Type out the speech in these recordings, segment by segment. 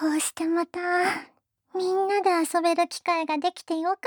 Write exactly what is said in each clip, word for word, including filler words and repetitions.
こうしてまたみんなで遊べる機会ができてよかった。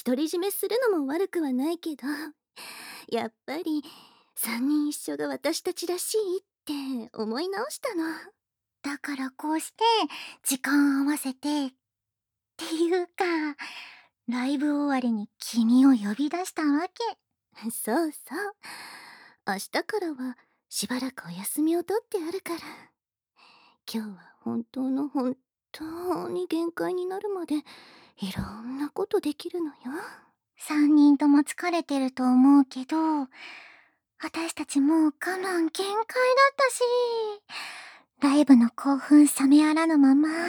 独り占めするのも悪くはないけど、やっぱりさんにん一緒が私たちらしいって思い直したの。 だからこうして時間合わせてっていうか、ライブ終わりに君を呼び出したわけ。 そうそう。明日からはしばらくお休みをとってあるから。今日は本当の本当に限界になるまでいろんなことできるのよ。 三人とも疲れてると思うけど、私たちもう我慢限界だったし、ライブの興奮冷めやらぬままの方が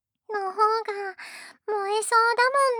燃えそう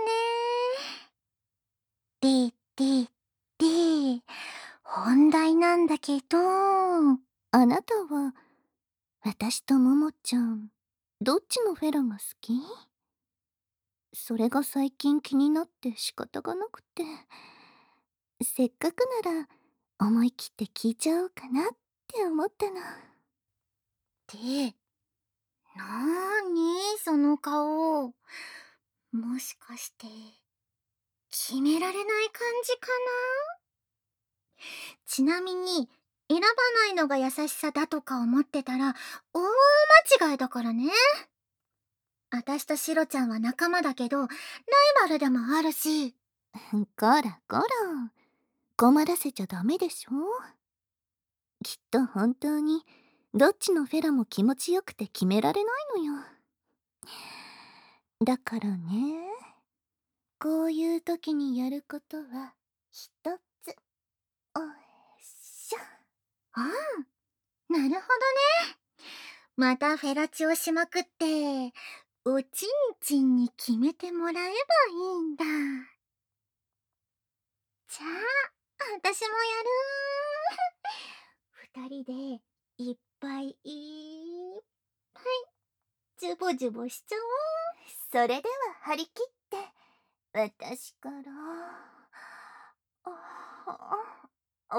だもんね。で、で、で、本題なんだけど、 あなたは私とももちゃんどっちのフェラが好き？それが最近気になって仕方がなくて、せっかくなら思い切って聞いちゃおうかなって思ったの。 で、なーにその顔。もしかして、決められない感じかな？ちなみに、選ばないのが優しさだとか思ってたら、大間違いだからね。あたしとシロちゃんは仲間だけど、ライバルでもあるし。 こらこら、困らせちゃダメでしょ。きっと本当にどっちのフェラも気持ちよくて決められないのよ。だからね、こういう時にやることは一つ。おいしょ。 ああ、なるほどね。またフェラチをしまくって、おちんちんに決めてもらえばいいんだ。じゃあ、私もやる。二人でいっぱいいっぱいジュボジュボしちゃおう。 それでは張り切って私から。あ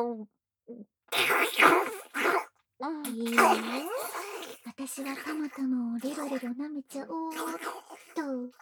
いいよ。私はたまたまをレロレロ舐めちゃおうっと。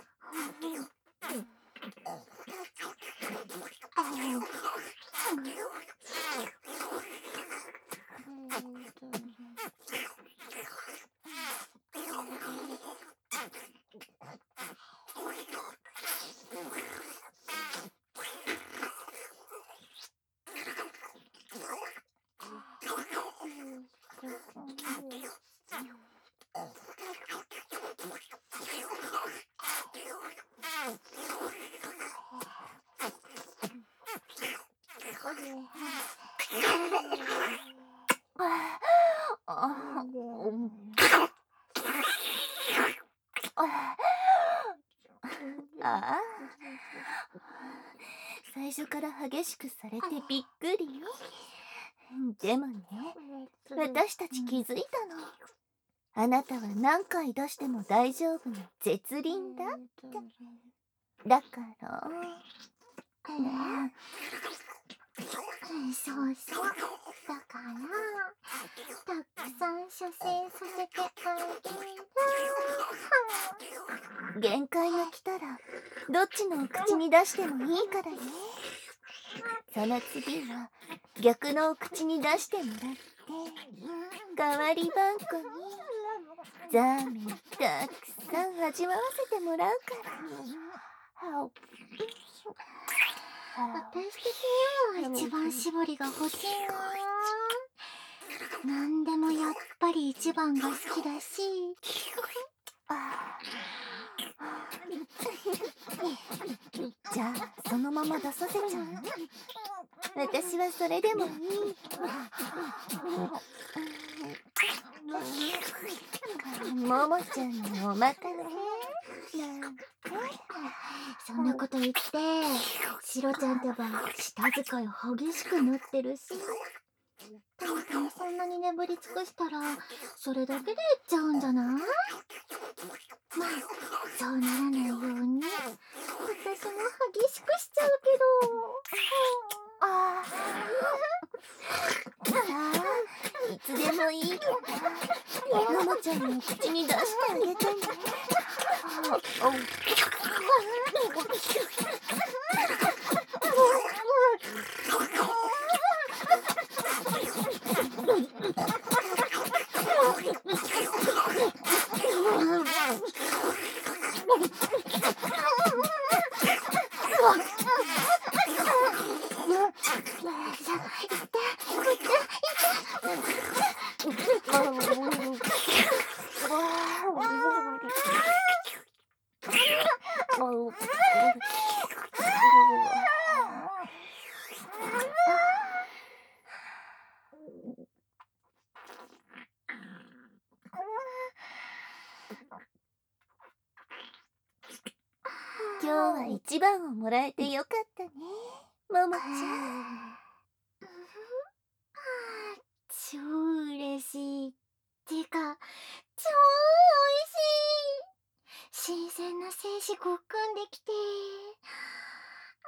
あ、最初から激しくされてびっくり。でもね、私たち気づいたの。あなたは何回出しても大丈夫な絶倫だって。だからね。 そうそう。だから、たくさん射精させてあげる。 限界が来たら、どっちのお口に出してもいいからね。その次は、逆のお口に出してもらって、代わりばんこに、ザーメンたくさん味わわせてもらうから。 私的には一番絞りが欲しいな。なんでもやっぱり一番が好きだし。 じゃあそのまま出させちゃうの？私はそれでもいい。ももちゃんにお任せなんて。 そんなこと言って、シロちゃんってば舌遣い激しくなってるし。たまたまそんなに眠り尽くしたら、それだけで言っちゃうんじゃない？まあ、そうならないように、私も激しくしちゃうけど。 ああ、さあ、いつでもいいから、ももちゃんの口に出してあげてね。今日は一番をもらえてよかったね、ももちゃん。 超嬉しい。てか、超美味しい。新鮮な精子ごっくんできて。あ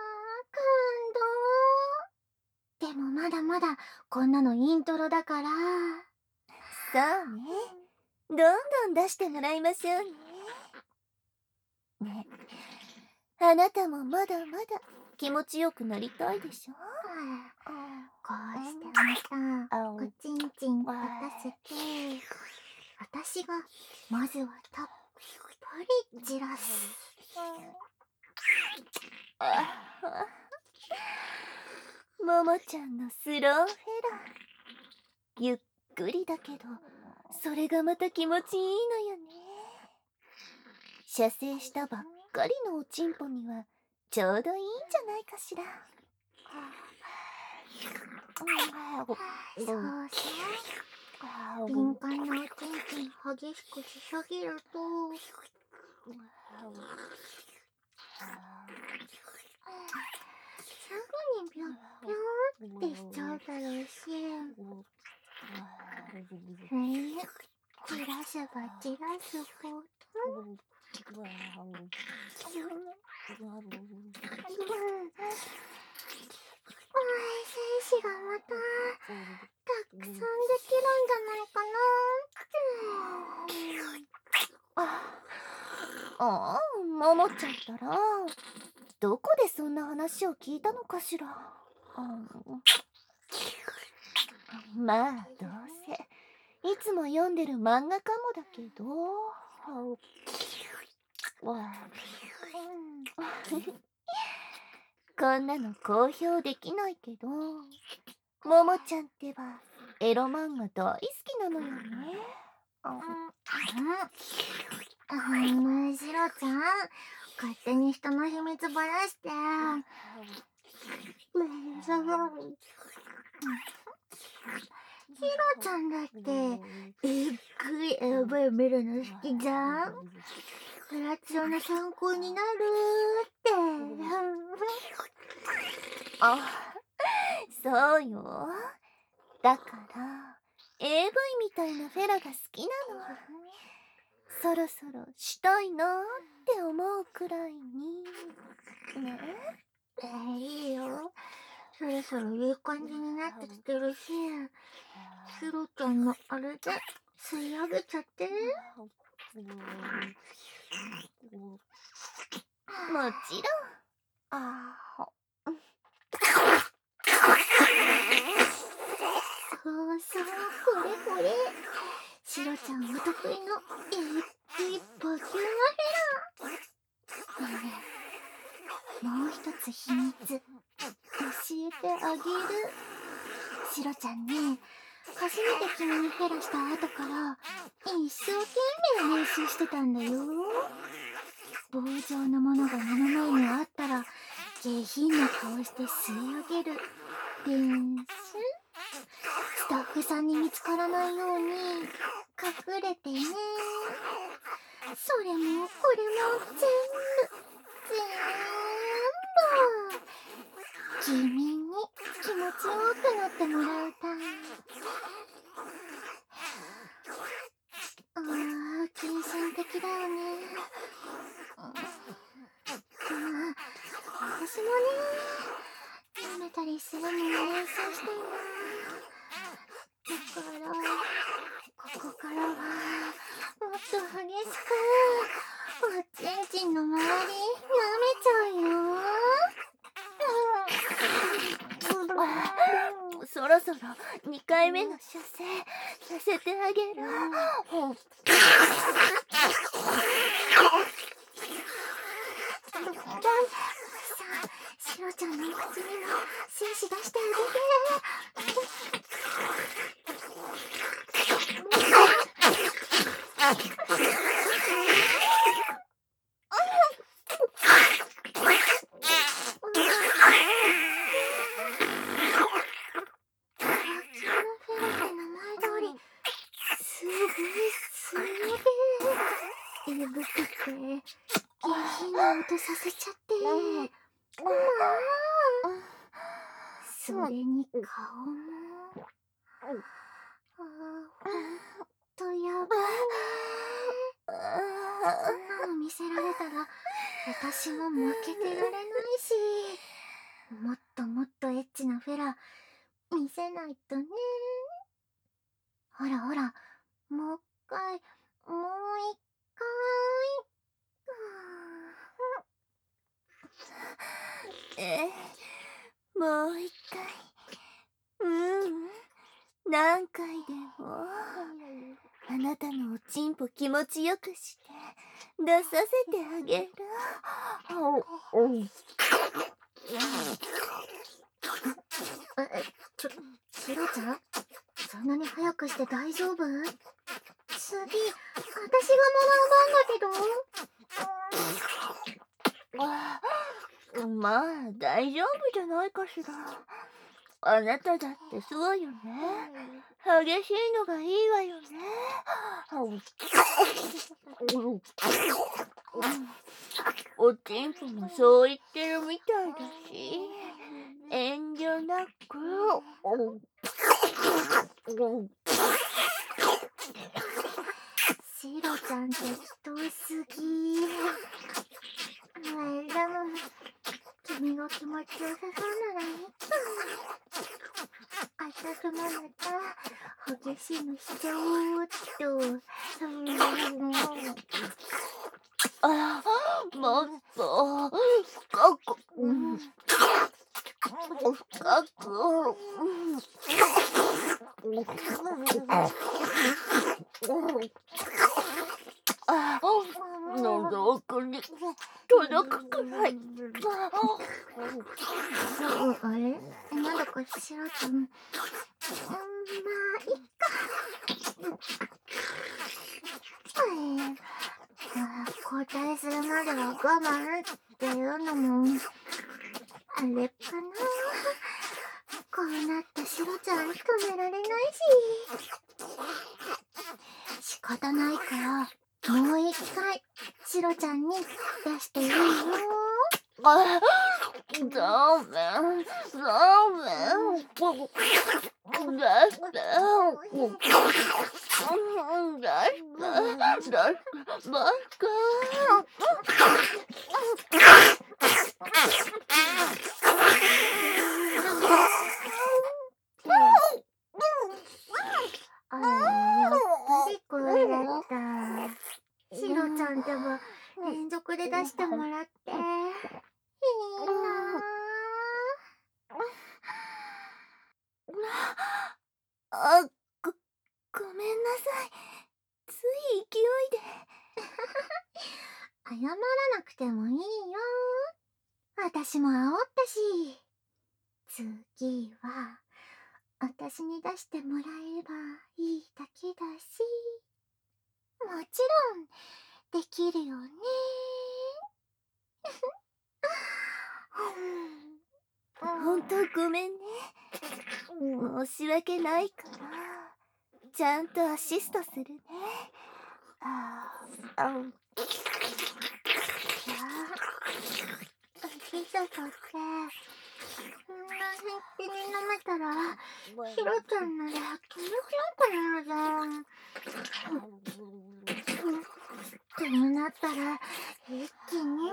ー、感動。でもまだまだこんなのイントロだから。 そうね。どんどん出してもらいましょうね。ね、あなたもまだまだ気持ちよくなりたいでしょ。 こうしてまたおちんちん立たせて、私がまずはたっぷりじらす。 ももちゃんのスローフェラ、ゆっくりだけどそれがまた気持ちいいのよね。射精したばっかりのおちんぽにはちょうどいいんじゃないかしら。 そうそう、敏感なおちんちん激しくしすぎるとすぐにビョッビョーってしちゃうだろうし、ね、じらせばじらすほど精子がまたたくさんできるんじゃないかな。 ああ、ももちゃったらどこでそんな話を聞いたのかしら。まあどうせいつも読んでる漫画かもだけど。こんなの公表できないけど、ももちゃんってばエロ漫画大好きなのよね。 うん、シロちゃん、勝手に人の秘密ばらして。シロちゃんだってえっぐいエロい見るの好きじゃん。プラチオの参考になるって。 あ、そうよ。だから エーブイ みたいなフェラが好きなの。そろそろしたいなって思うくらいにね。 えー、いいよ。そろそろいい感じになってきてるし、シロちゃんのあれで吸い上げちゃって。 もちろん。ああ。 そうそう、これこれ。シロちゃんお得意のえっぐいボキューマフェラ。ねえねえ、もう一つ秘密教えてあげる。シロちゃんね、初めて君にフェラした後から一生懸命練習してたんだよ。棒状のものが目の前にあったら下品な顔して吸い上げる練習。スタッフさんに見つからないように隠れてね。それもこれも全部全部君に気持ちよくなってもらうため。あー、金銭的だよね。私もね、舐めたりするのに練習したいな。だからここからはそろそろにかいめの射精させてあげる。 さあ、シロちゃんの口にも精子出してあげて。えぶくて下品な音させちゃって、まあそれに顔もあーほんとやばいね。そんなの見せられたら私も負けてられないし、もっともっとエッチなフェラ見せないとね。ほらほら、もう一回もう一回。 えもう一回。うん、何回でもあなたのおちんぽ気持ちよくして出させてあげる。 え、ちょ、シロちゃん、そんなに早くして大丈夫？次、私がもらう番だけど。 まあ大丈夫じゃないかしら。あなただってそうよね。激しいのがいいわよね。おちんぽもそう言ってるみたいだし、遠慮なく。 シロちゃん適当すぎ。ねえ、でも君が気持ちよさそうならいいか。温まった激しいのしちゃおうっと。 あ、もっと深く、深く。あ、喉奥に届くくらい。 あれ、なんだかシロちゃん、うん、まあいっか。交代するまでは我慢っていうのもあれかな。こうなったシロちゃん止められないし、仕方ないからもう一回シロちゃんに出していいよ。 あ、ダメ、ダメ。出して。出して、出して、出して。 あれ、やっぱりこれだった。シロちゃんでも連続で出してもらっていいなあ。ご、ごめんなさい。つい勢いで。 謝らなくてもいいよ。私も煽ったし。次は私に出してもらえればいいだけだし、もちろんできるよね。 ほんとごめんね。申し訳ないからちゃんとアシストするね。ああ、あん。 いや、アシストってそんな必死に飲めたらヒロちゃんので気持ちよくなるじゃん。ってなったら一気に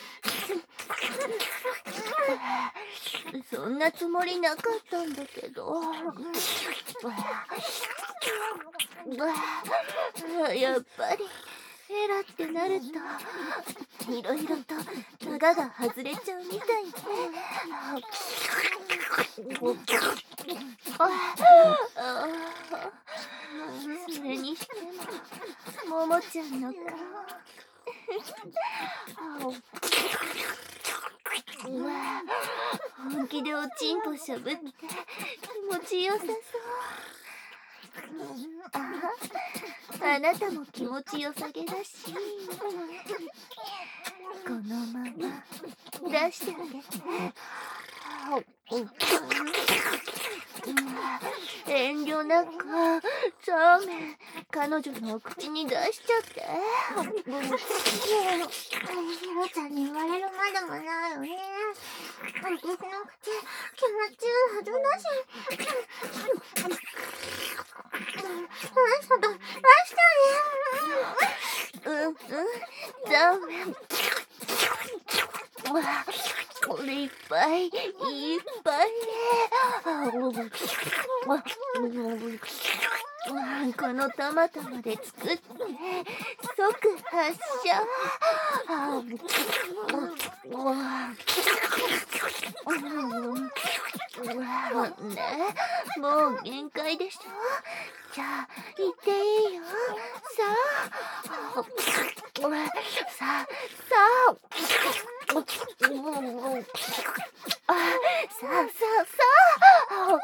そんなつもりなかったんだけど。やっぱりェラってなるといろいろとタガが外れちゃうみたいね。ああ、それにしてもももちゃんの顔うわ、本気でおちんぽしゃぶって気持ちよさそう。あ、あなたも気持ちよさげだし、このまま出してあげて。遠慮なくそうめん彼女のお口に出しちゃって。 ひろちゃんに言われるまでもないよね。私の口気持ちいいはずだし。外出してうんうん、そうめん。これいっぱいいっぱいね。このたまたまで作って即発射。ね、もう限界でしょ。じゃあ行っていいよ。さあさあさああ、さあさあさあ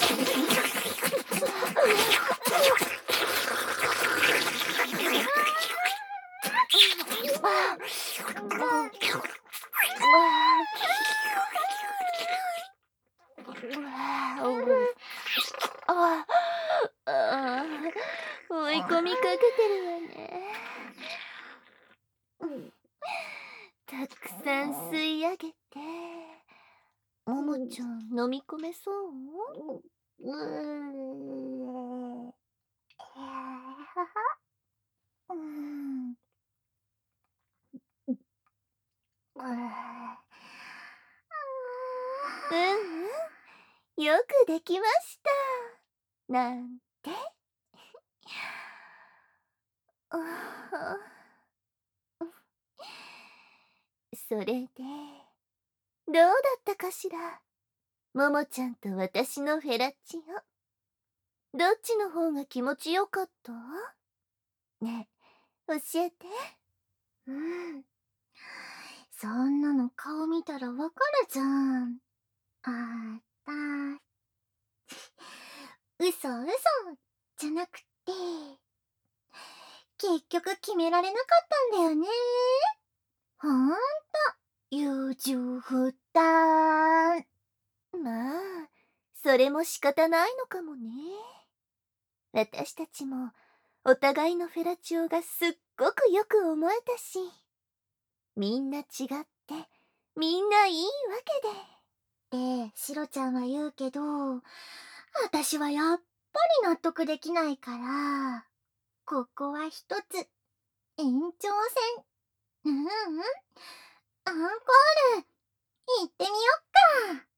ああ、追い込みかけてるわね。たくさん吸い上げて、ももちゃん飲み込めそう？ うーん。うん。 うんうん、よくできました。なんて。それで、どうだったかしら。ももちゃんと私のフェラチオ。どっちの方が気持ちよかった？ねえ、教えて。 うん。そんなの顔見たらわかるじゃん。あた嘘嘘じゃなくて、結局決められなかったんだよね。ほんと、優柔不断。 まあ、それも仕方ないのかもね。私たちもお互いのフェラチオがすっごくよく思えたし、みんな違ってみんないいわけで。で、シロちゃんは言うけど、私はやっぱり納得できないから、ここは一つ、延長戦。うんうん。アンコール、行ってみよっか。